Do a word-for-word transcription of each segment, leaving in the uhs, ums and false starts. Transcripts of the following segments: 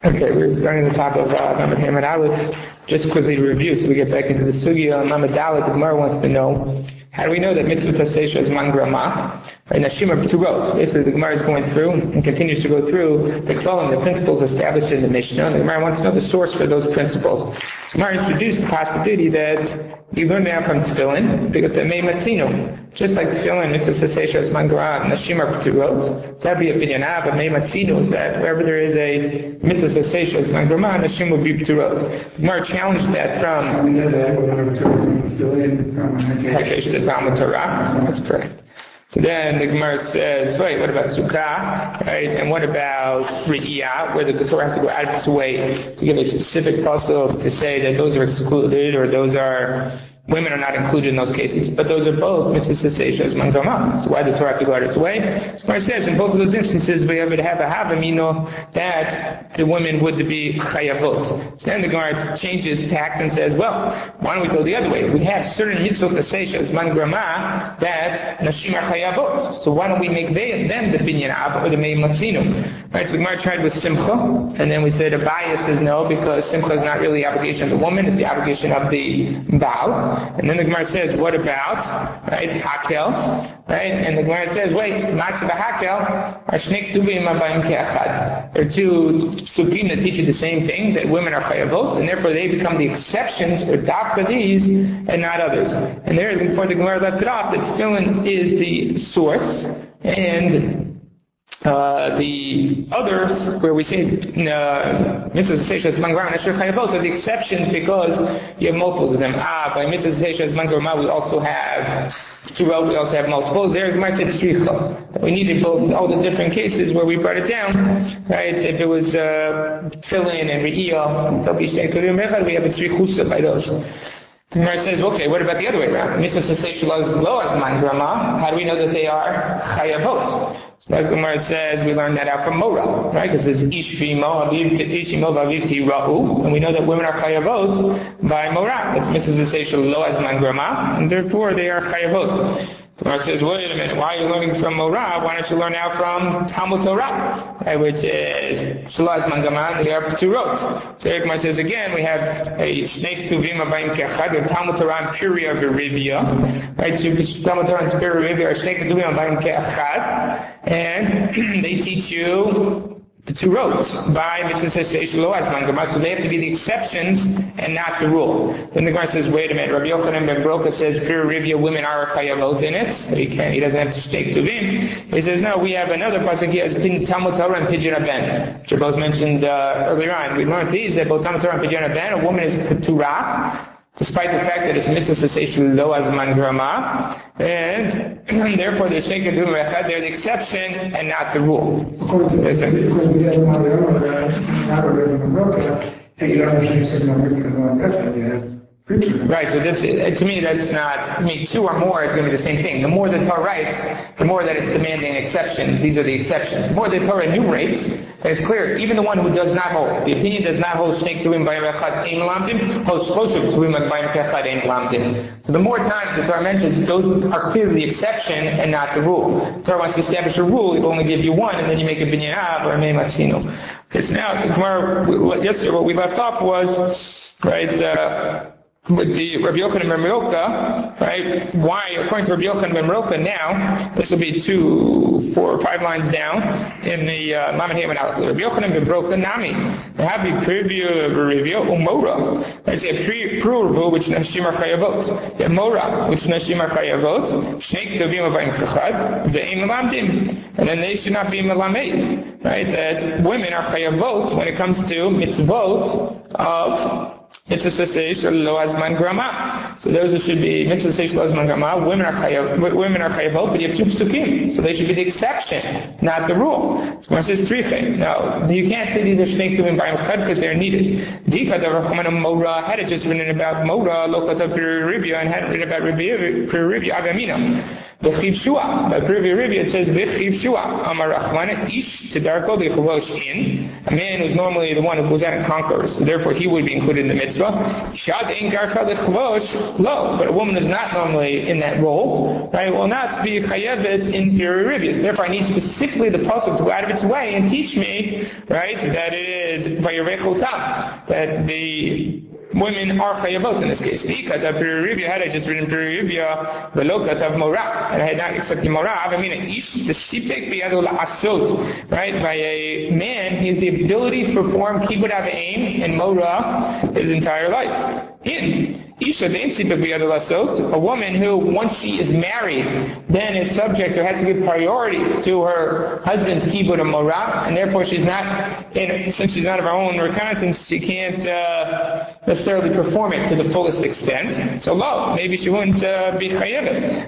Okay, we're starting the top of uh, Lamed Hamad Aleph. Just quickly to review, so we get back into the sugya on Lamed Dalet. The Gemara wants to know, how do we know that mitzvah tasesha is man grama? Right, Nashim are p'turot. Basically, the Gemara is going through and continues to go through the klalim, the principles established in the Mishnah. And the Gemara wants to know the source for those principles. So the Gemara introduced the possibility that you learn now from Tefillin, because the Mei Matzino. Just like Tefillin, mitzvah tasesha is man grama, Nashim are p'turot. So that'd be a binyanah, but Mei Matzino is that wherever there is a mitzvah tasesha is man grama, Nashim would be p'turot. The Gemara challenged that from Hekesh to Talmud Torah. That's correct. So then the Gemara says, wait, what about Sukkah? Right? And what about Re'iyah, where the Torah has to go out of its way to give a specific pasuk to say that those are excluded or those are women are not included in those cases, but those are both mitzvah tasesha as man grama. So why did the Torah have to go out of its way? So Gemara says in both of those instances we have to have a havamino that the women would be chayavot. So then the Gemara changes tact and says, well, why don't we go the other way? We have certain mitzvah tasesha as man grama that nashim are chayavot. So why don't we make they, them the binyan av or the mei matzinu? Right? So the Gemara tried with simcha, and then we said Abaye says no, because simcha is not really the obligation of the woman; it's the obligation of the baal. And then the Gemara says, what about, right, hakel, right? And the Gemara says, wait, not to the hakel, are shnei ktuvim abayim ke'achad. There are two psukim that teach you the same thing, that women are chayavot, and therefore they become the exceptions, or dafka these, and not others. And there, before the Gemara left it off, that tefillin is the source, and Uh, the others, where we say mitzvah tasesha as man grama, nashir chayavot, are the exceptions because you have multiples of them. Ah, by mitzvah tasesha as man grama, we also have p'turot, we also have multiples. There, the Gemara said tzricha. We needed both all the different cases where we brought it down, right? If it was uh, tefillin and re'iyah, they'll be shnei ktuvim echad. We have a tzrichusa by those. The Gemara says, okay, what about the other way around? Mitzvah tasesha lo as man grama. How do we know that they are chayavot? So as the Gemara says, we learned that out from Mora, right? Because it's Ishimo Vavivti Ra'u, and we know that women are chayavot by Mora. That's mitzvah tasesha lo as man grama, and therefore they are chayavot. The Gemara says, wait a minute, why are you learning from Mora? Why don't you learn out from Talmud Torah, right? Which is Shelo as man grama, and they are p'turot. So the Gemara says again, we have a shnei ktuvim abayim ke'achad, we have Talmud Torah and Piria v'Rivia, right? So Talmud Torah and Piria v'Rivia are shnei ktuvim abayim ke'achad, and they teach you the p'turot by mitzvah tasesha lo as man grama, so they have to be the exceptions and not the rule. Then the Gemara says, wait a minute, Rabbi Yochanan ben Broka says Pir Rivia women are chayavot in it, so he can't, he doesn't have to shnei ktuvim. He says no, we have another pasuk here as Talmud Torah and Pidyon Haben, which are both mentioned uh, earlier on. We learned these that both Talmud Torah and Pidyon Haben, a woman is p'turah, despite the fact that it's mitzvah tasesha lo as man grama, and therefore the shnei ktuvim echad, they're the exception and not the rule. Right, so that's, to me that's not, I mean, two or more is going to be the same thing. The more the Torah writes, the more that it's demanding exceptions. These are the exceptions. The more the Torah enumerates, then it's clear, even the one who does not hold, the opinion does not hold shnei ktuvim bayim echad ein lamdim, holds closer to ktuvim bayim echad ein lamdim. So the more times the Torah mentions, those are clearly the exception and not the rule. The Torah wants to establish a rule, it will only give you one, and then you make a binyan av or a mei matzino. Okay, so now, the Gemara, yesterday what we left off was, right, uh, with the Rabbi Yochanan ben Broka, right? Why, according to Rabbi Yochanan ben Broka, now this will be two, four, or five lines down in the Lamed Hamad Aleph. Rabbi Yochanan ben Broka, Nami, Habi Preview Review Umora. I say Pruvu, which Nashim are chayavot. Mora, which Nashim are chayavot. Shnei ktuvim abayim ke'achad, ve'im melamdim, and then they should not be melamed, right? That women are chayavot when it comes to mitzvot of mitzvah tasesha lo as man grama. So those who should be mitzvah tasesha lo as man grama, women are chayav, women are chayavot, but you have two psukim, so they should be the exception, not the rule. So when it says triche, now you can't say these are shnei ktuvim bayim echad because they're needed. Dika the Mora had it just written about Mora, lo katav Pir Rivia, and hadn't written about Pir Rivia Avamina. V'chiv shua. By Rivi Rivi it says v'chiv shua. Amar Rachmana ish tedarko dechuvosh in. A man who's normally the one who goes out and conquers, so therefore he would be included in the mitzvah. Shad ein garka dechuvosh lo. But a woman is not normally in that role, right? Will not be chayevet in Rivi Rivi. So therefore I need specifically the pasuk to go out of its way and teach me, right, that it is vayerechotam, that the women are chayavot in this case. Because of Piruribia, had I just written Piruribia, velokat of Morah, and I had not accepted Morah, I mean, ish the sipek biyadul asot, right? By a man, he has the ability to perform kibbut av aim and Morah his entire life. In Isha, a woman who, once she is married, then is subject or has to give priority to her husband's kibbut and morah, and therefore she's not, in, since she's not of her own reconnaissance, she can't uh, necessarily perform it to the fullest extent. So, lo, maybe she wouldn't uh, be chayevet.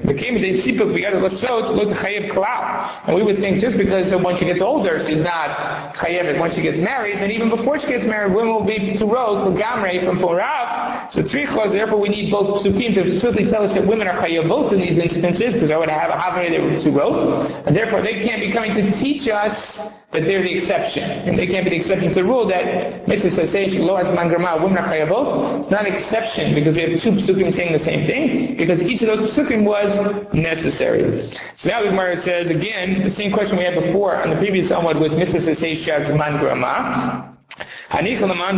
And we would think just because when she gets older, she's not chayevet. Once she gets married, then even before she gets married, women will be to road, l'gamrei from porav. So tzrichos, therefore we need both psukim to specifically tell us that women are chayavot in these instances, because I would have a havre they were to road, and therefore they can't be coming to teach us that they're the exception, and they can't be the exception to the rule that mitzvah says lo azman grama women are chayavot. It's not an exception because we have two psukim saying the same thing, because each of those psukim was necessary. So now the Gemara says again the same question we had before on the previous Amud with mitzvah says azman grama. This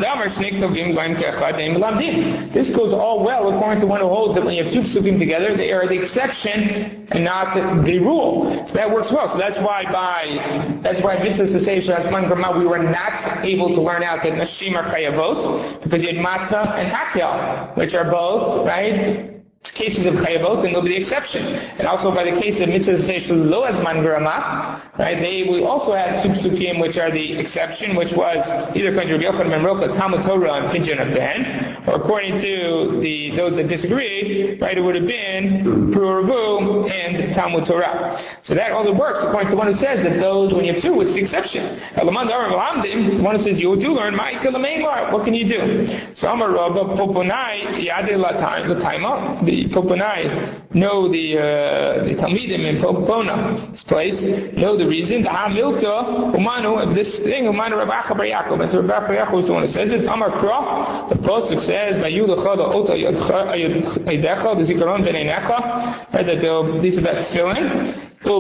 goes all well according to one who holds that when you have two psukim together, they are the exception and not the, the rule. So that works well. So that's why by that's why mitzvah sasei shazman grama we were not able to learn out that nashim are chayavot, because you had matzah and hakel, which are both right cases of chayavot, and they'll be the exception. And also by the case of mitzvah sasei lo azman grama, right? They we also had two psukim which are the exception, which was either according to Rabbi Yochanan ben Rocha, Talmud Torah and Pidyon Ben, or according to the those that disagree, right? It would have been Pru'urvu and Talmud Torah. So that only works according to the one who says that those when you have two, it's the exception. The one who says you do learn ma'ikah. What can you do? So Amar Rabba Poponai Yadei Lataima. The Poponai know the uh, the Talmidim in Popona's place know the reason. The Hamilta Umanu of this thing Umanu Rabacha Bar Yaakov. And so Rabacha Bar Yaakov is the one who says it. Amar Kra. The pasuk says Vayulecha the Ota Yidecha the Zikaron Beneinecha. Right, that the these are that tefillin. So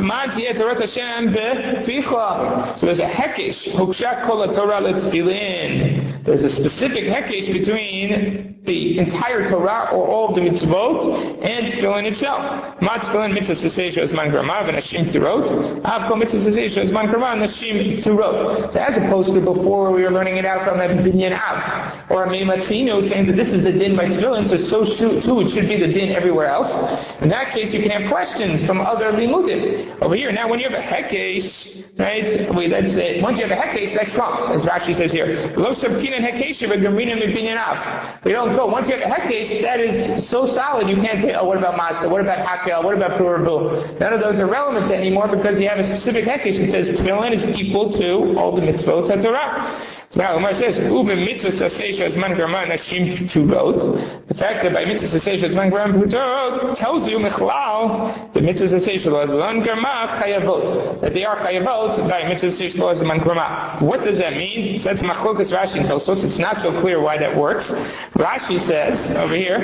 there's a hekesh, huksha kol Torah letfilin. There's a specific hekesh between the entire Torah or all of the mitzvot and tefillin itself. Ma tefillin mitzvah sasei shazman grama v'nashim tirot. Av kol mitzvah sasei shazman grama v'nashim tirot. So as opposed to before we were learning it out from that binyan av or a meimatino saying that this is the din by tefillin, so so too it should be the din everywhere else. In that case, you can have questions from other limudim. Over here, now when you have a hekesh, right? Wait, that's it. Once you have a hekesh, that trumps, as Rashi says here. Lo sabkinan hekesh v'gamrinan mibinyan av. We don't go. Once you have a hekesh, that is so solid, you can't say, oh, what about matzah? What about hakel? What about pururbu? None of those are relevant anymore because you have a specific hekesh that says tefillin is equal to all the mitzvot of Torah. So now Umar says, Ube mitzvah sasei shazman grama nashim turot. The fact that by mitzvah sasei shazman grama turot tells you mechlal the mitzvah sasei shazman grama chayavot, that they are chayavot by mitzvah sasei shazman grama. What does that mean? That's machlokas Rashi and Tosfos. It's not so clear why that works. Rashi says over here,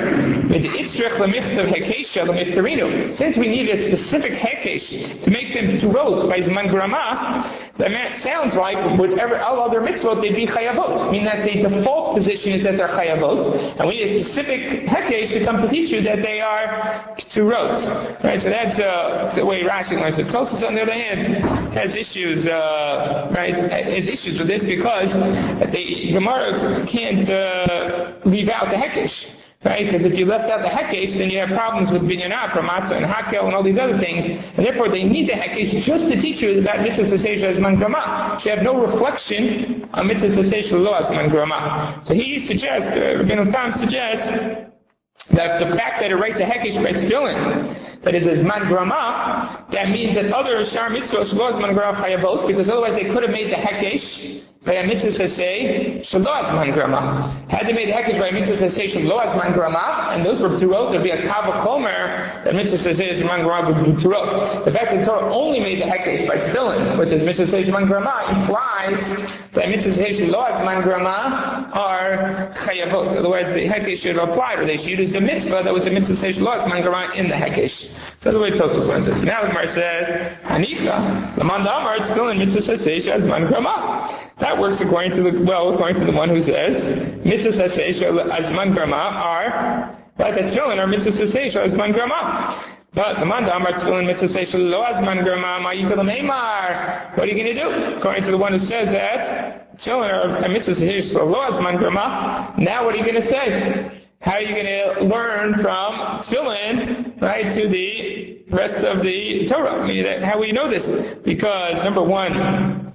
since we need a specific hekesh to make them turot by zman grama, that sounds like whatever all other mitzvot they be chayavot. I mean that the default position is that they're chayavot, and we need a specific hekesh to come to teach you that they are turot. Right? So that's uh, the way Rashi learns it. Tosfos, on the other hand, has issues, uh, right? Has issues with this because the Gemara can't uh, leave out the hekesh. Right? Because if you left out the hekesh, then you have problems with binyanah, matzah, and hakel, and all these other things. And therefore, they need the hekesh just to teach you that mitzvah sasei shazman grama. So you have no reflection on mitzvah sasei shelo azman grama. So he suggests, uh, Rabbeinu Tam suggests, that the fact that it writes a hekesh by tefillin, that is a Zman Grama, that means that other Shar Mitzvot Shelo Zman Grama Chayavot, because otherwise they could have made the Hekesh by a Mitzvah Saseh Shelo Zman Grama. Had they made the Hekesh by a Mitzvah Saseh Shelo Zman Grama, and those were Turot, there'd be a Kavah Chomer, that Mitzvah Saseh Zman Grama would be Turot. The fact that the Torah only made the Hekesh by Tefillin, which is Mitzvah Saseh Zman Grama, implies that Mitzvah Saseh Shelo Zman Grama are Chayavot. Otherwise the Hekesh should have applied, or they should use the Mitzvah that was the Mitzvah Saseh Shelo Zman Grama in the Hekesh. So that's the way Tosfos learns it. Now the Gemara says, Hanika, Laman Damar, it's still in Mitzvah Saseh Zman Grama. That works according to the, well, according to the one who says, Mitzvah Saseh Zman Grama are, like the Tefillin are Mitzvah Saseh Zman Grama. But the man Amar Tefillin Mitzvah Saseh Lo Zman Grama Ma'ikal Meimar. What are you going to do? According to the one who says that Tefillin are Mitzvah Saseh Lo Zman Grama. Now what are you going to say? How are you going to learn from Tefillin, right, to the rest of the Torah? I mean, that, how will you know this? Because number one,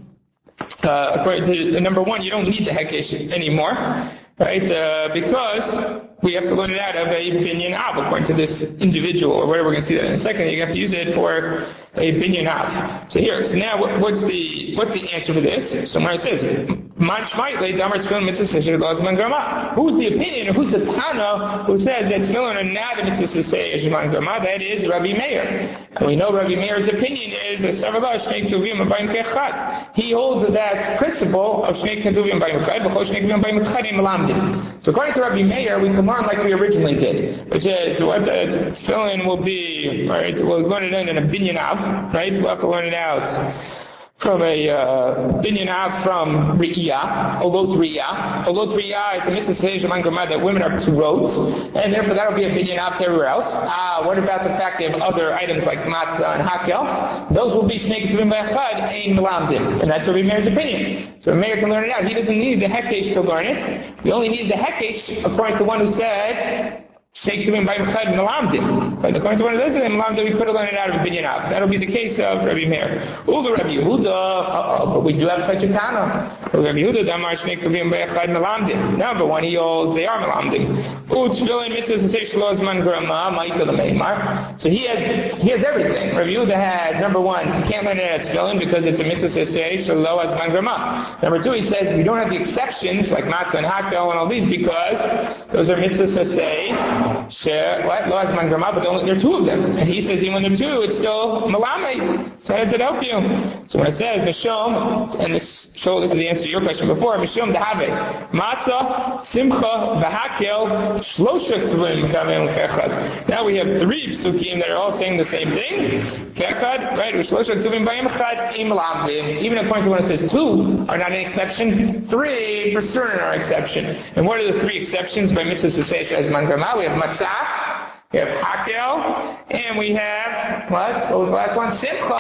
uh, according to number one, you don't need the Hekesh anymore, right? Uh, because we have to learn it out of a binyan av, according to this individual, or whatever. We're going to see that in a second. You have to use it for a binyan av. So here, so now what, what's the what's the answer to this? So when it says, Man Shmaitle, Damar Tefillin Mitzvah Saseh Zman Grama. Who's the opinion, or who's the Tana who says that Tefillin are not a Mitzvah Saseh Zman Grama? That is Rabbi Meir. And we know Rabbi Meir's opinion is Savalash Shnei Ketuvim Abayim Kechad. He holds that principle of Shnei Ketuvim Abayim Kechad, B'chol Shnei Ketuvim Abayim Kechad in Melamdim. So according to Rabbi Meir, we can learn like we originally did, which is what the Tefillin will be, right? We'll learn it in a binyan av, right? We'll have to learn it out from a uh, binyan av from Riyah, Olot Riyah. Olot Riyah, it's a Mitzvah Saseh Zman Grama that women are Turot, and therefore that'll be a binyan av to everywhere else. Ah, what about the fact they have other items like matzah and hakel? Those will be Shnei Ketuvim B'echad Ein Melamdim, and that's Rabbi Meir's opinion. So Rabbi Meir can learn it out. He doesn't need the Hekesh to learn it. We only need the Hekesh according to the one who said Shnei Ketuvim Abayim Kechad Melamdim. But according to one of those Melamdim, we could have learned it out of a binyan av. That'll be the case of Rabbi Meir. Uga Rabbi Yehuda, uh-oh, but we do have such a Tana. Rabbi Yehuda, Damar Shnei Ketuvim B'echad Melamdim. Number one, he holds they are Melamdim. U Tefillin Mitzvah Saseh Shelo Zman Grama Ma'ikal Meimar. So he has he has everything. Rabbi Yehuda had number one, you can't learn it at Tefillin because it's a Mitzvah Saseh Shelo Zman Grama. Number two, he says we don't have the exceptions like matzah and hakel and all these because those are Mitzvah Saseh. Share what? Lo Zman Grama, but only there are two of them. And he says even when there are two, it's still Melamed. So how does it help you? So when it says Mishom, and this show this is the answer to your question before, Mishom Dahave, Matzah, Simcha, Vahakel, Shloshah Tevim Kamim Kechad. Now we have three psukim that are all saying the same thing. Kechad, right? Shloshah Tevim Bayim Chad, Im Lamdim. Even according to when it says two are not an exception, three for certain are exception. And what are the three exceptions by Mitzvah Saseh Zman Grama? We have Matzah, we have Hakel, and we have, what? What was the last one? Simcha.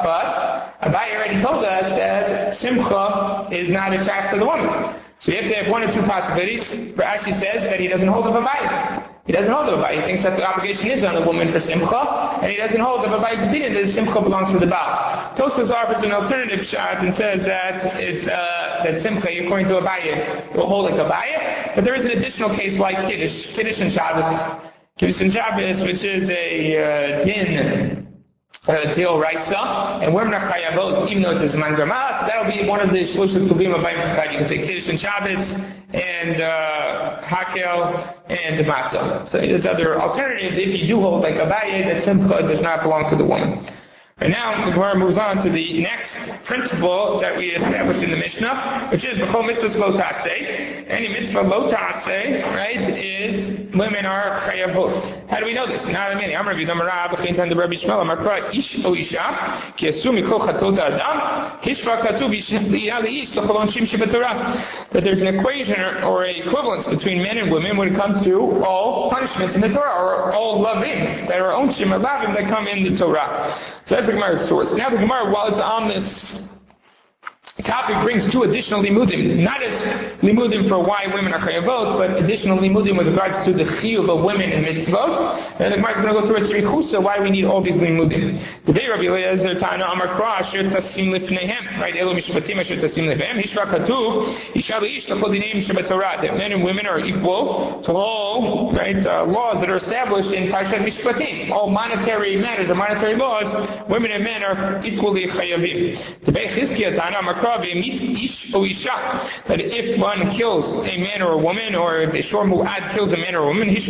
But Abaye already told us that Simcha is not a shaft to the woman. So you have to have one or two possibilities. Rashi says that he doesn't hold of Abaye. He doesn't hold of Abaye. He thinks that the obligation is on the woman for Simcha, and he doesn't hold of Abaye's opinion that Simcha belongs to the Baal. Tosfos offers an alternative shot and says that it's uh, that Simcha, according to Abaye, will hold like Abaye. But there is an additional case like Kiddush, Kiddush and Shabbos. Kiddush and Shabbos, which is a uh, din. Uh, Deal Raisa, and women are chayavot, even though it's a Zman Grama, so that'll be one of the Shloshah Tuvim Abayim Kechad. You can say Kiddush and Shabbos, and uh, Hakel, and Matzah. So there's other alternatives if you do hold like Abaye that Simcha does not belong to the woman. And now the Gemara moves on to the next principle that we established in the Mishnah, which is B'chol mitzvahs lo ta'aseh. Any mitzvah lo ta'aseh, right, is women are chayavot. How do we know this? Now, I'm Rabbi Damara, B'chein Tan Rabbi Shmuel, Amar Kra Ish O Isha, Ki Asu Mikol Chatot Adam, Hishva Katuv Liyah Leish L'Cholon Shim Shebetorah. That there's an equation or a equivalence between men and women when it comes to all punishments in the Torah, or all loving that are own Shim Lavim that come in the Torah. So that's the Gemara's source. Now the Gemara, while it's on this The topic brings two additional limudim, not as limudim for why women are chayavot, but additional limudim with regards to the chiyuv of women in mitzvot. And the Gemara is going to go through a tzrichusa, why we need all these limudim. Today, Rabbi Eliezer Tana Amar Kra Asher Tasim Lifneihem, right? Elu Mishpatim Asher Tasim Lifneihem. Hishra Katuv Isha Leish L'chol Dineim Shabbatorah. That men and women are equal to all right uh, laws that are established in Parshat Mishpatim. All monetary matters or monetary laws, women and men are equally chayavim. Today, Chizkiah Tana Amar Kra that if one kills a man or a woman, or the Shor Mu'ad kills a man or a woman, if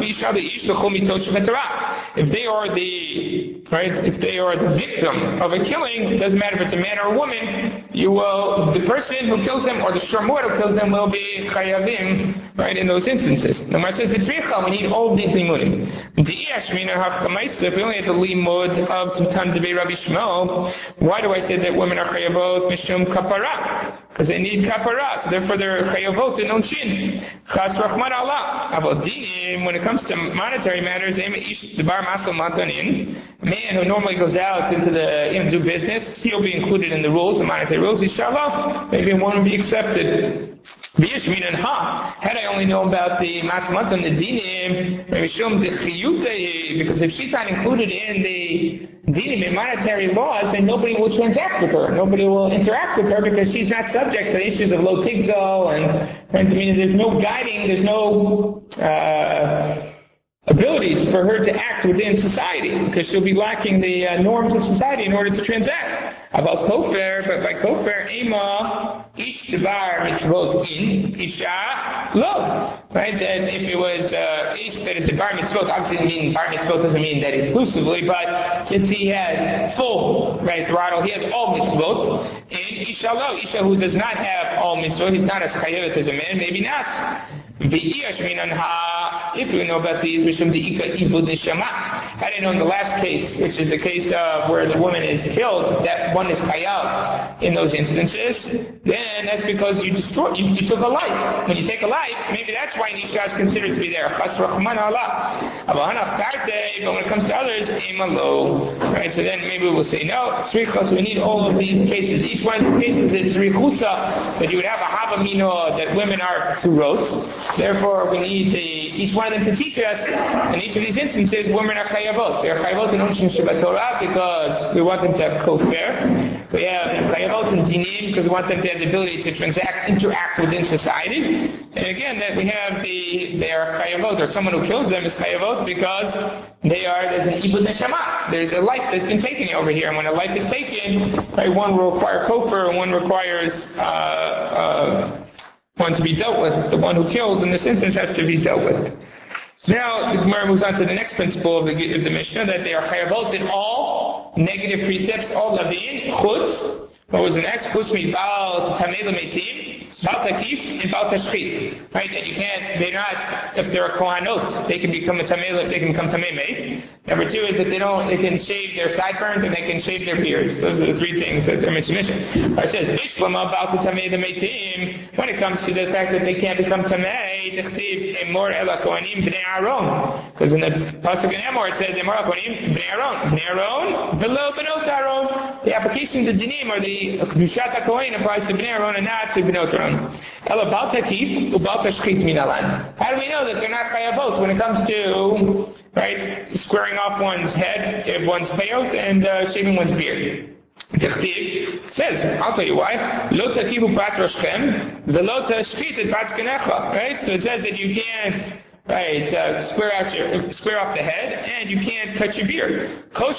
they are the right, if they are the victim of a killing, it doesn't matter if it's a man or a woman, you will, the person who kills them or the Shor Mu'ad who kills them will be chayavim, right, in those instances. The Gemara says, we need all of these limudim. If we only have the limud of Tan Debei Rabbi Shmuel, why do I say that women are chayavot? Mishum kapara, because they need kapara, so therefore they're chayavot in onshin. Chas rachman Allah. Avodim, when it comes to monetary matters, a man who normally goes out into the you know, do business, he'll be included in the rules, the monetary rules. Inshallah, maybe one will be accepted. Had I only known about the masmat and the dinim, because if she's not included in the dinim in monetary laws, then nobody will transact with her. Nobody will interact with her because she's not subject to the issues of lo tigzal and, and I mean, there's no guiding, there's no uh, ability for her to act within society because she'll be lacking the uh, norms of society in order to transact. About kofer, but by kofer, ema, each devar mitzvot in, isha, lo. Right? That if it was, uh, each, that it's a bar mitzvot, obviously doesn't mean, bar mitzvot doesn't mean that exclusively, but since he has full, right, throttle, he has all mitzvot, and isha lo, isha who does not have all mitzvot, he's not as chayavet as a man, maybe not. If we know about these, had I known the last case, which is the case of where the woman is killed, that one is chayav in those instances, then that's because you destroy, you, you took a life. When you take a life, maybe that's why Nisha is considered to be there. But when it comes to others, right? So then maybe we'll say no. So we need all of these cases. Each one of these cases is richusa, that you would have a havamino that women are two roads. Therefore, we need the, each one of them to teach us, in each of these instances, women are chayavot. They're chayavot in Onshin Shabbatorah because we want them to have kofer. We have chayavot in dinim because we want them to have the ability to transact, interact within society. And again, that we have the, they are chayavot, or someone who kills them is chayavot because they are, there's an ibud neshama. There's a life that's been taken over here. And when a life is taken, right, one will require kofer and one requires, uh, uh, one to be dealt with. The one who kills in this instance has to be dealt with. So now the Gemara moves on to the next principle of the, of the Mishnah, that they are chayavot in all negative precepts, all lavin, chutz. What was the next? Chutz mi bal tamei l'meitim, bal takif, and bal tashchit. Right? That you can't, they're not, if they're a kohanot, they can become a tamei, they can become tamei meit. Number two is that they don't, they can shave their sideburns and they can shave their beards. Those are the three things that they're mentioned. It says, Bishlama bal tamei l'meitim, when it comes to the fact that they can't become tamei, tichtiv, emor ela kohanim b'nei Aaron. Because in the Pasuk in Emor it says, emor ela kohanim b'nei Aaron. B'nei Aaron, v'lo b'not Aaron. The application of the dinim or the Kedushat HaKohen applies to Bnei Aaron and not to Bnot Aaron. Ela bal takif u'bal tashchit min alan. How do we know that they're not chayavot when it comes to, right, squaring off one's head, if one's payot, and uh, shaving one's beard? Tichtiv says, I'll tell you why. Lo takivu pat roshchem v'lo tashchit et pat zkenecha. Right? So it says that you can't, right, uh, square out your, square off the head, and you can't cut your beard.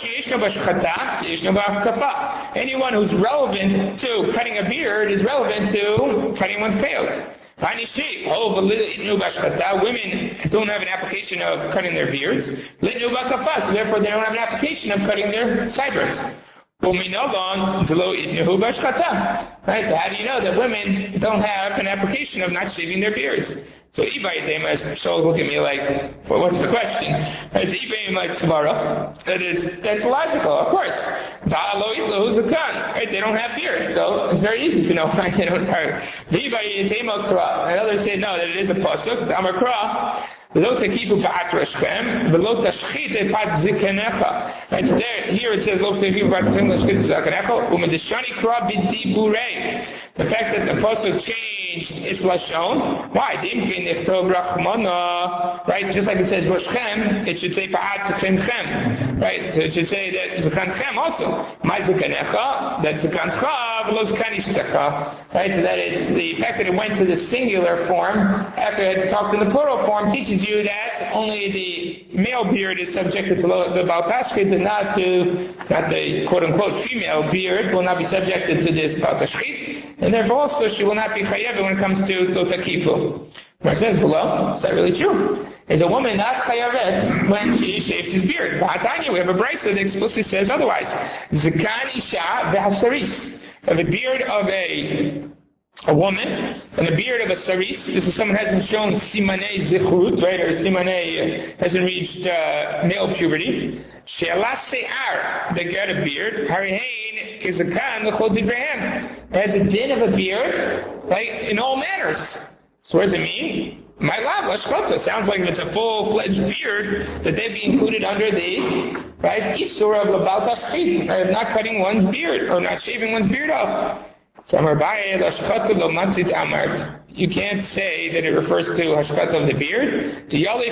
Anyone who's relevant to cutting a beard is relevant to cutting one's payot. Oh, but women don't have an application of cutting their beards. So therefore they don't have an application of cutting their sideburns. Right, so how do you know that women don't have an application of not shaving their beards? So Ibai Demas Shaul look at me like, well, what's the question? As Ibai like Svara, that is that's logical, of course. Right? They don't have beards, so it's very easy to know why they don't have. And others say no, that it is a pasuk. Amar Kra. V'lo takifu pa'at rashchem, v'lo tashchit pat zikanecha. Right, so there, here it says, lo takifu pat zikanecha, umedeshani kra b'diburei. The fact that the Pasuk changed its lashon, why? Right, just like it says Roshchem, it should say Pa'at Zikanchem. Right, so it should say that Zikanchem also. My Zikanecha, that Zikancha, v'lo Zikanishtecha. Right, so that it's the fact that it went to the singular form after it had talked in the plural form teaches you that only the male beard is subjected to the Baal Tashchit and not to, not the quote unquote female beard will not be subjected to this Baal Tashchit. And therefore also she will not be chayev when it comes to lo takifu. Where it says below, is that really true? Is a woman not chayavet when she shaves his beard? Ba'atanya, we have a brayso that explicitly says otherwise. Zakan isha v'hasaris. Of a beard of a a woman and a beard of a saris. This is someone who hasn't shown simanei zichrut, right, or simanei uh, hasn't reached uh, male puberty. She'ala se'ar, they got a beard. Harihain is a kan l'chol divrei. Has a din of a beard, right, in all manners. So what does it mean? My love, lashkota. Sounds like if it's a full-fledged beard, that they'd be included under the, right, isur of labal tashchit, right, of not cutting one's beard, or not shaving one's beard off. You can't say that it refers to hashkat of the beard.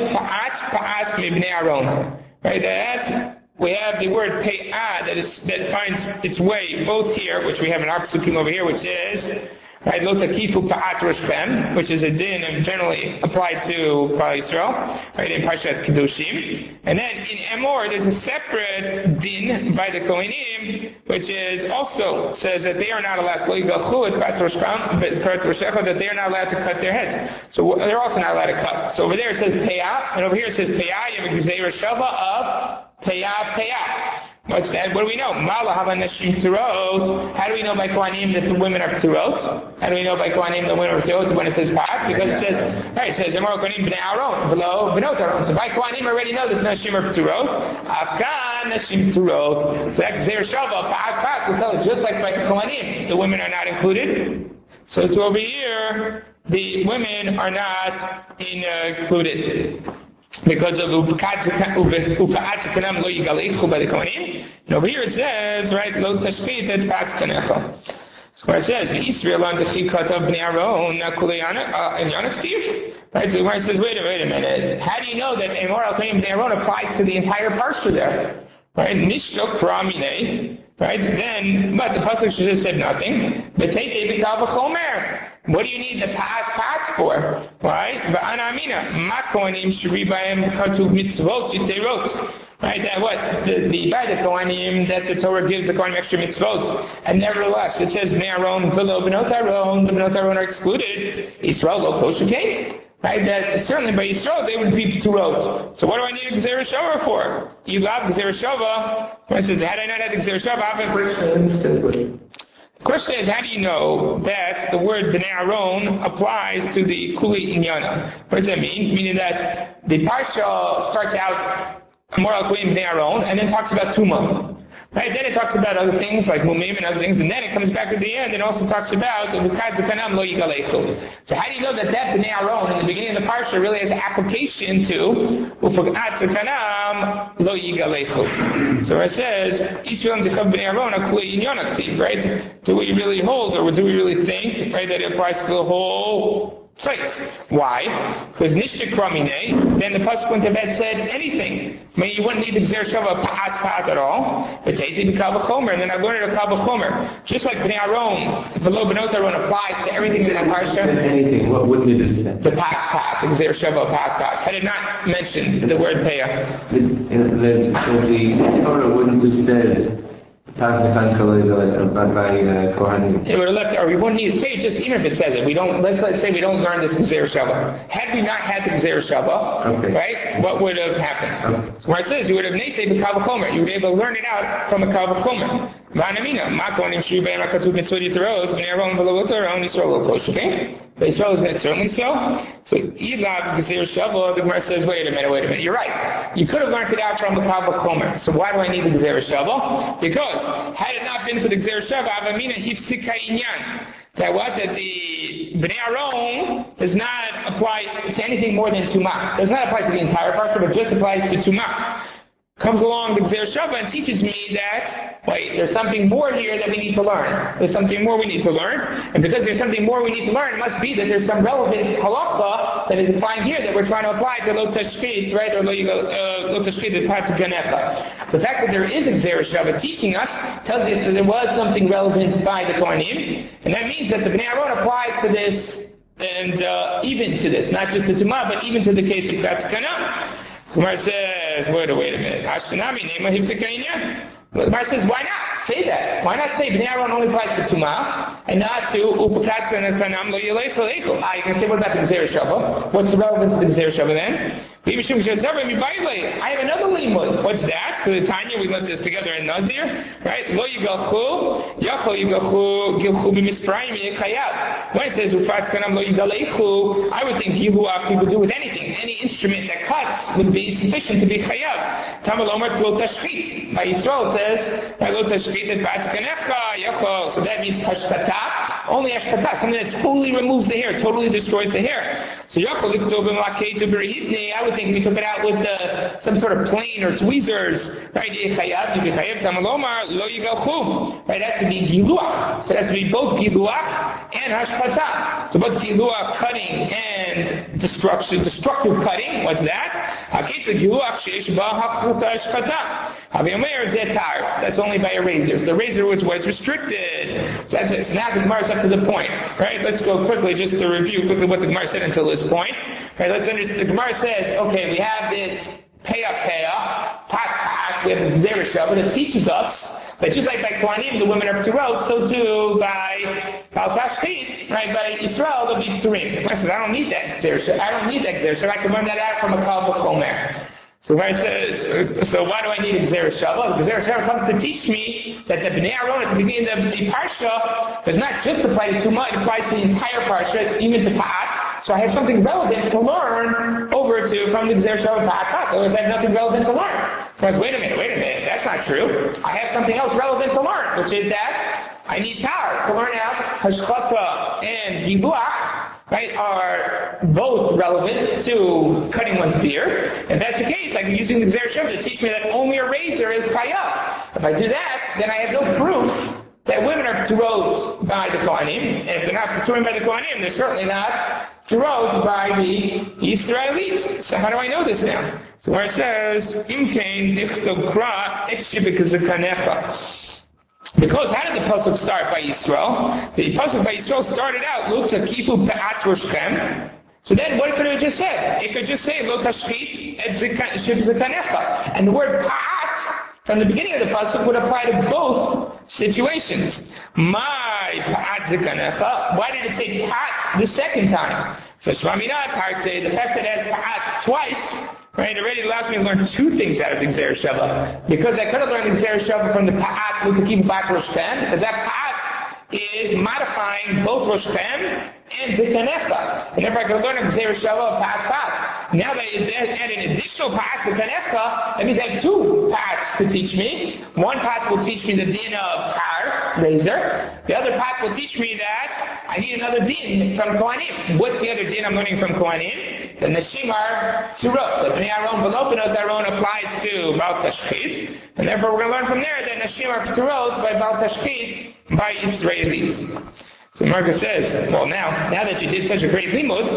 Right, that we have the word pei'ah that is that finds its way both here, which we have in our psukim over here, which is right, lo takifu pa'at roshchem, which is a din and generally applied to Klal Yisrael, right, in Parshat Kedushim. And then in Emor, there's a separate din by the Kohanim, which is also says that they are not allowed to that they are not allowed to cut their heads. So they're also not allowed to cut. So over there it says peyah, and over here it says peyah. You have a gzeira shava of peyah peyah. What's that? What do we know? How do we know by Kohanim that the women are p'turot? How do we know by Kohanim the women are p'turot when it says pat? Because it says, right, it says, Emor Kohanim b'nei Aaron, below b'not Aaron. So by Kohanim already know that Nashim are p'turot. Afkan Nashim p'turot. So that Gzeir Shava, pat pat, will tell us just like by Kohanim, the women are not included. So to over here, the women are not included. Because of upa'at kanam lo yigalechu by the Kohanim. And over here it says, right, lo tashchit et pa'at kanecha. So where it says, Yisrael on the chikat of bnei Aaron, kulei yanaktiv. Right, so where it says, wait a, wait a minute. How do you know that Emor al Kohanim bnei Aaron applies to the entire parsha there? Right, nishtok pramine. Right, then, but the pasuk should have said nothing. B'teitei b'kal v'chomer. What do you need the pa'at pa'at for? Right? V'ana amina. Ma kohanim shri b'ayim katuv mitzvot yiterot. Right? That what? The, the, by the kohanim, that the Torah gives the kohanim extra mitzvot. And nevertheless, it says, Bnei Aaron, v'lo b'not Aaron, the b'not Aaron are excluded. Yisrael lo kosher cake. Right, that certainly by Yisrael they would be p'turot. So what do I need a Gzeira Shava for? You got Gzeira Shava. It says, had I not had the Gzeira Shava, I have The question is, how do you know that the word Bnei Aaron applies to the Kuli Inyana? What does that mean? Meaning that the Parsha starts out Emor al Kohanim Bnei Aaron and then talks about Tumah. Right, then it talks about other things like Mumim and other things, and then it comes back at the end and also talks about V'kad Zakanam lo yigalechu. So how do you know that that Bnei Aaron in the beginning of the parsha really has application to V'kad Zakanam lo yigalechu? So it says, Yisrael Tichav Bnei Aaron Akuli Inyonaktiv, right? Do we really hold, or do we really think, right, that it applies to the whole place? Why? Because Nishtik Kramine, then the pasuk wouldn't have said anything. I mean, you wouldn't need the Gzeir Shava pa'at pa'at at all. But Teiti b'kal v'chomer, and then I learned it a kal v'chomer. Just like Bnei Aaron, v'lo b'not Aaron applies to everything in that parsha. Anything, what wouldn't it have said? The pa'at pa'at, the Gzeir Shava pa'at pa'at. Had it not mentioned the word payah. The, the, so the Torah wouldn't have said by Kohanim. It would have left, or we wouldn't need to say it, just even if it says it. We don't, let's, let's say we don't learn this Gzeir Shava. Had we not had the Gzeir Shava, okay, right, what would have happened? Okay. So where it says you would have Nate b'kal v'chomer, you would be able to learn it out from a kal v'chomer. V'anamina, ma kohanim shri b'ayim hakatuv mitzvot yitorot, b'nei Aaron v'lo Aaron Yisrael lo kosher. Okay? But Yisrael is that certainly so. So Elab Gzeir Shava, the Gemara says, wait a minute, wait a minute. You're right. You could have learned it out from the kal v'chomer. So why do I need the Gzeir Shava? Because had it not been for the Gzeir Shava, Avamina hiftika inyan. That what? That the Bnei Aaron does not apply to anything more than Tumah. Does not apply to the entire parsha, but just applies to Tumah. Comes along the Gzer Shava and teaches me that, wait, there's something more here that we need to learn. There's something more we need to learn. And because there's something more we need to learn, it must be that there's some relevant halacha that is defined here that we're trying to apply to Lo Tashchit, right? Or Lo uh, Lo Tashchit, the Patz Ganecha. The fact that there is a Gzer Shava teaching us tells you that there was something relevant by the Kohanim. And that means that the Bnei Aaron applies to this, and uh, even to this, not just to Tumah, but even to the case of Patz Ganecha. So Gemara says, wait a, wait a minute. Ashtanami, Nema Hifzekainya? The Gemara says, why not say that? Why not say Bnei Aaron only applies to Tumah and not to Upakatz and Kanam Lo Yelei Chaleiko? Ah, you can say, what about the Gzer Shava? What's the relevance of the Gzer Shava then? I have another limud. What's that? Because in Tanya we learned this together in Nazir, right? Lo yigalchu, yachol yigalchu, gilchu b'misprayim yechayab. When it says ufatz kanam lo yigaleichu, I would think yiluach you could do with anything. Any instrument that cuts would be sufficient to be chayab. Tamal omer lo tashchit. By Yisrael says, lo tashchit et batz kanecha, yachol. So that means hashkata, only hashkata, something that totally removes the hair, totally destroys the hair. So yachol liktov b'mlakei to berihitni, I would think we took it out with uh, some sort of plane or tweezers, right? Yechayav, yechayav, tamalomar, lo yigalchu. Right? It has to be giluach. So it has to be both giluach and hashkata. So both giluach, cutting, and destruction, destructive cutting. What's that? Haketa giluach sheish ba hashkata hashkata. Haviyomer zetar. That's only by a razor. The razor was what's restricted. So that's it. So now the Gemara is up to the point, right? Let's go quickly just to review quickly what the Gemara said until this point. Right? Let's understand. The Gemara says, okay, we have this peah peah, pat pat, we have this Gzer Shava that teaches us that just like by Kohanim, the women are p'turot, so too by Bal Tashchit, right, by Yisrael, they'll be p'turim. The Gemara says, I don't need that Gzer Shava, I don't need that Gzer Shava, I can learn that out from a Kal V'Chomer. So Gemara says, so why do I need a Gzer Shava? The Gzer Shava comes to teach me that the Bnei Aaron at the beginning of the Parsha does not just apply to Tumah, it applies to the entire Parsha, even to Pa'at. So I have something relevant to learn over to from the Gzer Shava Pa'at. Otherwise I have nothing relevant to learn. So I said, wait a minute, wait a minute, that's not true. I have something else relevant to learn, which is that I need tar to learn out Hashchata and Giluach, right, are both relevant to cutting one's beard. If that's the case, I'm using the Gzer Shava to teach me that only a razor is chayav. If I do that, then I have no proof that women are p'turot by the Kohanim, and if they're not p'turim by the Kohanim, they're certainly not p'turot by the Israelites. So how do I know this now? So where it says, Imkein nichto kra ekshibikazakanecha. Because how did the pasuk start by Yisrael? The pasuk by Yisrael started out, Lo takifu pe'at roshchem. So then what could it have just said? It could just say, Lo tashchit et zikanecha. And the word pa'at, from the beginning of the pasuk, would apply to both situations. My pa'at zikanecha. Why did it say pa'at the second time? So shramina parte, the fact that it has pa'at twice, right, already allows me to learn two things out of the Gzer Shava. Because I could have learned the Gzer Shava from the Pa'at, L'Takim Pa'at Rosh Chem, because that Pa'at is modifying both Rosh Chem and Zikanecha. And if I could learn a Gzer Shava of Pa'at Pa'at, now that I add an additional Pa'at Zikanecha, that means I have two Pa'ats to teach me. One Pa'at will teach me the din of Tar, razor. The other Pa'at will teach me that I need another din from Kohanim. What's the other din I'm learning from Kohanim? The Nashim are P'turot. The Bnei Aaron Belopenot Aaron applies to Bal Tashchit. And therefore we're going to learn from there that Nashim are P'turot by Bal Tashchit by Israelis. So Marga says, well now, now that you did such a great limud,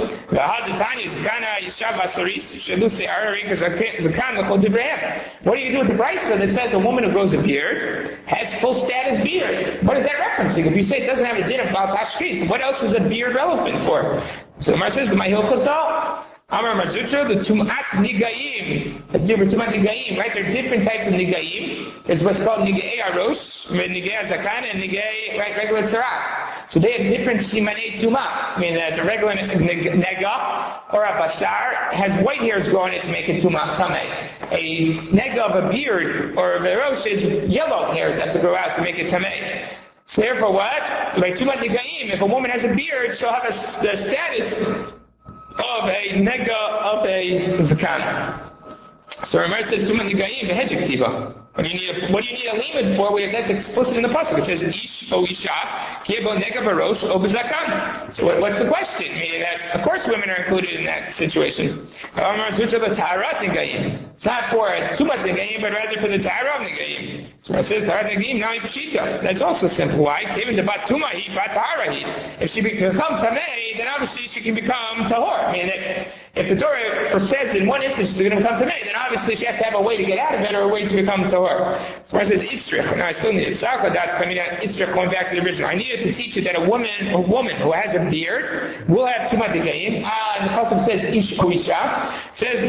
what do you do with the brisa that says a woman who grows a beard has full status beard? What is that referencing? If you say it doesn't have a din of Bal Tashchit, what else is a beard relevant for? So the Mar says, my Hilchotah, Amar Marzutra, the Tumat Nigayim. That's different, Tumat Nigayim, right? There are different types of Nigayim. There's what's called Nigay Arosh, Nigay Zakan, and Nigay, right, regular Tarak. So they have different Simanei Tumah. I mean, that a regular Nega or a Bashar has white hairs growing it to make it Tumah Tameh. A Nega of a beard or a Verosh is yellow hairs have to grow out to make it Tameh. So therefore what? By Tumat Nigayim, if a woman has a beard, she'll have a, the status of a nega of a zakan. So Ramar says, Tumat Nigayim, v'hedjek tiva. What do you need a, what do you need a limud for? We have that's explicit in the pasuk. It says, Ish o Isha, kiebo nega barosh o b'zakan. So what, what's the question? Meaning that of course women are included in that situation. It's not for Tumat Negayim, but rather for the Tahara of Negayim. So it says Tahara Negayim, now Pshita. That's also simple. Why? Given the Bat Tumahi, Bat Taharahi. If she becomes Tamei, then obviously she can become Tahor. I mean, that if the Torah says in one instance she's going to become Tamei, then obviously she has to have a way to get out of it or a way to become Tahor. So it says Itzrich. Now I still need it. I mean, Itzrich, going back to the original. I needed to teach you that a woman, a woman who has a beard will have Tumat Negayim. Ah, and the Pasuk says Ish o Isha. Says,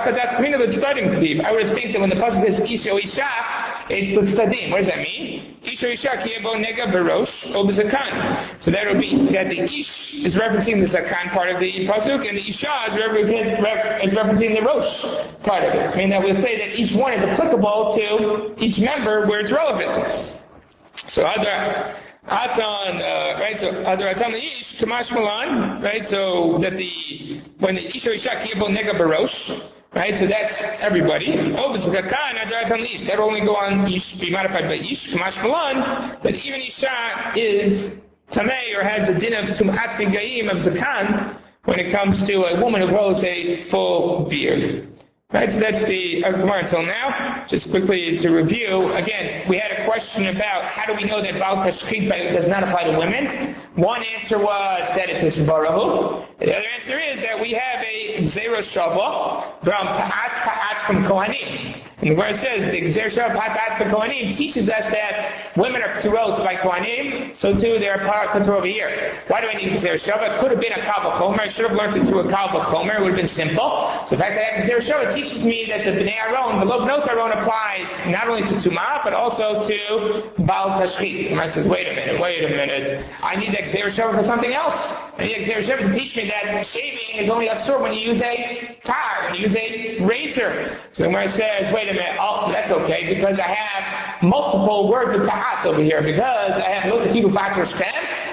I would think that when the Pasuk says Ish o Isha, it's L'Tzadim. What does that mean? Ish o Isha kiyebo nega barosh o b'zakan. So that would be that the Ish is referencing the Zakan part of the Pasuk, and the Isha is, refer- is referencing the Rosh part of it. I mean, that we'll say that each one is applicable to each member where it's relevant. So, Adar, Atan, uh, right, so, Adar Atan Ish, Kamash Malan, right, so that the, when the Ish o Isha kiyebo nega barosh, right, so that's everybody. Oh, this is Zakan, Adar Atan Ish. That will only go on Ish, be modified by Ish, Kamash Malan, that even Isha is Tamei or has the din of Tum'at Negayim of Zakan when it comes to a woman who grows a full beard. Right, so that's the Gemara until now. Just quickly to review, again, we had a question about how do we know that Baal Tashchit does not apply to women? One answer was that it's a Svarahu. The other answer is that we have a Gzera Shava from Pa'at Pa'at from Kohanim. And where it says the Gzera Shava Pa'at from Kohanim teaches us that women are P'turot by Kohanim, so too they are Pa'at over here. Why do I need Gzera Shava? It could have been a Kal V'chomer. I should have learned it through a Kal V'chomer. It would have been simple. So the fact that I have Gzera Shava teaches me that the Bnei Aron, the Lo Bnot Aron applies not only to Tumah, but also to Baal Tashchit. And I says, wait a minute, wait a minute. I need that Gzera Shava for something else. I need that Gzera Shava to teach me that shaving is only asur when you use a tar, when you use a razor. So the Gemara says, wait a minute, oh, that's okay, because I have multiple words of ta'at over here, because I have lo takibu b'atar shpem,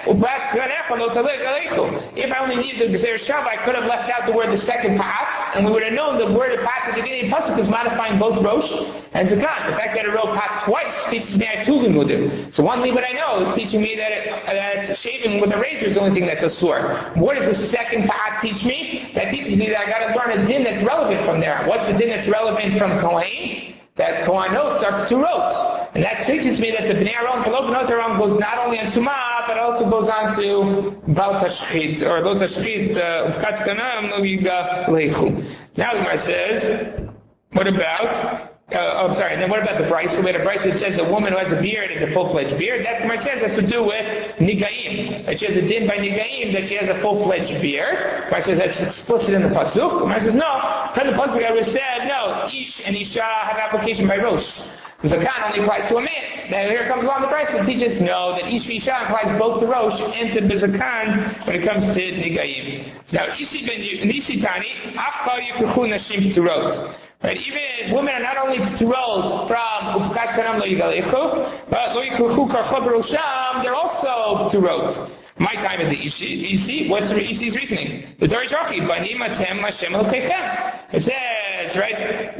if I only needed the Gzera Shava, I could have left out the word the second Pa'at, and we would have known the word of Pa'at at the beginning of Pasuk is modifying both Rosh and Zakan. The fact that I wrote Pa'at twice teaches me I have two limudim. So one limud I know is teaching me that, it, that shaving with a razor is the only thing that's asur. What does the second Pa'at teach me? That teaches me that I got to learn a din that's relevant from there. What's the din that's relevant from Kohen? That Kohanot are P'turot. And that teaches me that the Bnei Aron, the Lo Bnot Aron goes not only on Tumah, but also goes on to Baal Tashchit, or Lo Tashchit, Uvkat Kanam, Lo Yiga Leichu. Now the Gemara says, what about, uh, oh, I'm sorry, and then what about the Bryce? We had a Bryce that says a woman who has a beard is a full-fledged beard. That Gemara says has to do with Nigaim. That she has a din by Nigaim, that she has a full-fledged beard. Gemara says that's explicit in the Pasuk. Gemara says no, because the Pasuk I would have said, no, Ish and Isha have application by Rosh. The Zakan only applies to a man. Now here comes along the Bryce and teaches no, that Ish Isha applies both to Rosh and to Zakan when it comes to Nigaim. Now, Isi ben Isi Tani, Afkal Yikuchu Nashim P'turot. Right, even women are not only P'turot from Ufkat Kanam Lo Yigalechu, but Lo Yikuchu Karcha B'rosham, they're also P'turot. My time at the Isi, Isi, what's the Isi's reasoning? The Dorish Rochi, Banim Atem Hashem Elokechem. It says, right,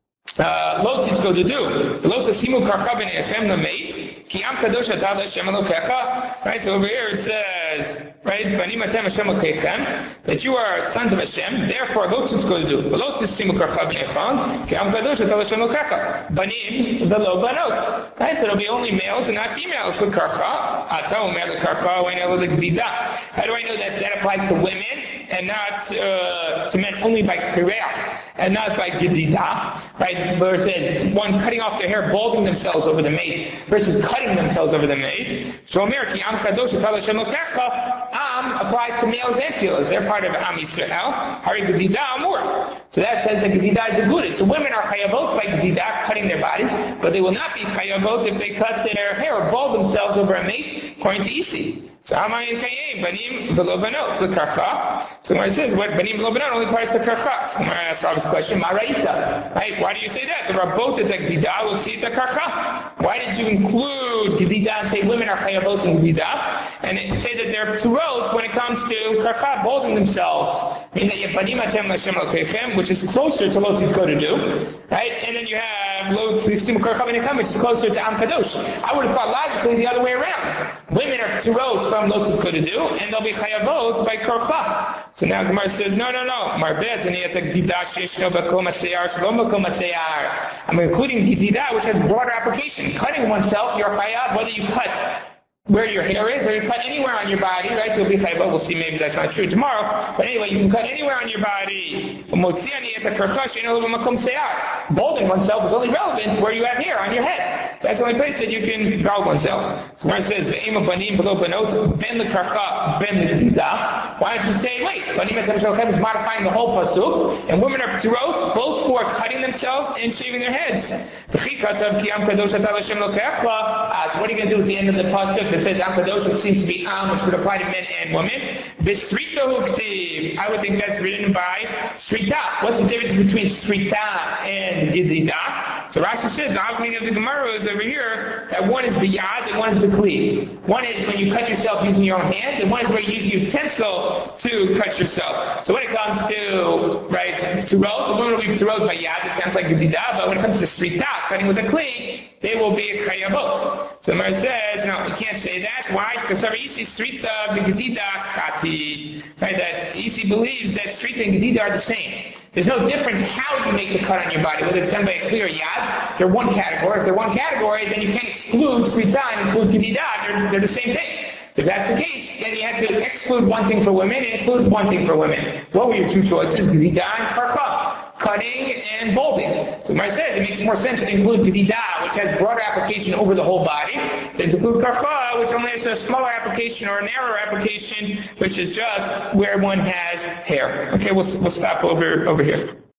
Uh, lo tzitko to do. Lo tasimu karcha b'neichem l'meit, ki am kadosh atah l'Hashem Elokecha. Right, so over here it says, right, Banim atem Hashem Elokechem, that you are sons of Hashem, therefore lo tzitko to do. Lo tasimu karcha b'neichem, ki am kadosh atah l'Hashem Elokecha. Banim, the lo banot. Right, so it'll be only males and not females with karcha. Atah u'mer l'karcha, w'ein the gvida. How do I know that that applies to women and not uh, to men only by kireach and not by gedida? Right, versus one cutting off their hair, balding themselves over the maid, versus cutting themselves over the maid. So Omer ki am kadosh atah l'Hashem Elokecha, am applies to males and females. They're part of Am Yisrael. Hari gedida amur. So that says that gedida is a good. So women are chayavot by gedida, cutting their bodies, but they will not be chayavot if they cut their hair or bald themselves over a maid, according to Isi. So Amayin Kayim, Banim v'lo banot, the karcha. So when it says what Banim v'lo banot only applies to karcha. So when I asked Rabbi's question, Maraita, right? Why do you say that? The Rabbot is like Gdida, will see the karcha. Why did you include Gdida and say women are chayavot in Gdida, and say that they're p'turot when it comes to karcha, balding themselves? Meaning that you have Banim atem l'Hashem Elokechem, which is closer to what it's going to do, right? And then you have have Lo Tlistim Karchav Nekam, which is closer to Am Kadosh. I would have thought logically the other way around. Women are Tirot from Lo Tzitko to do, and they'll be Chayavot by Karchav. So now Gemara says, no, no, no. Marbet, and it's a Gdidah Sheshno Bakom Aseyar, Shalom Bakom Aseyar. I'm including Gdidah, which has broader application. Cutting oneself, you're Chayav, whether you cut where your hair is, or you cut anywhere on your body, right? So you'll be chayv. We'll see, maybe that's not true tomorrow. But anyway, you can cut anywhere on your body. Balding oneself is only relevant where you have hair on your head. That's the only place that you can bald oneself. So where it says, ben the karcha, ben the gdidah, why don't you say, wait, banim et hamshalchem is modifying the whole pasuk, and women are p'tirot, both who are cutting themselves and shaving their heads. So what are you going to do at the end of the pasuk that says Am Kadosh, which seems to be Am, which would apply to men and women? Bisrita huktiv. I would think that's written by Srita. What's the difference between Srita and Gedidah? So Rashi says the argument of the Gemara is over here that one is biyad and one is b'kli. One is when you cut yourself using your own hands, and one is where you use a utensil to cut yourself. So when it comes to right to road, the woman will be to road by yad. It sounds like Gedidah, but when it comes to Srita, cutting with a kli, they will be a chayavot. So the Gemara says, no, you can't say that. Why? Because Isi Srita Gedidah Kati. Right? That Isi believes that Srita and Gedidah are the same. There's no difference how you make the cut on your body, whether it's done by a clear yad. They're one category. If they're one category, then you can't exclude Srita and include Gedidah. They're, they're the same thing. If that's the case, then you have to exclude one thing for women and include one thing for women. What were your two choices? Gedidah and Karcha. Cutting and balding. So Mar says it makes more sense to include Gedidah, which has broader application over the whole body, than to include Karcha, which only has a smaller application or a narrower application, which is just where one has hair. Okay, we'll we'll stop over over here.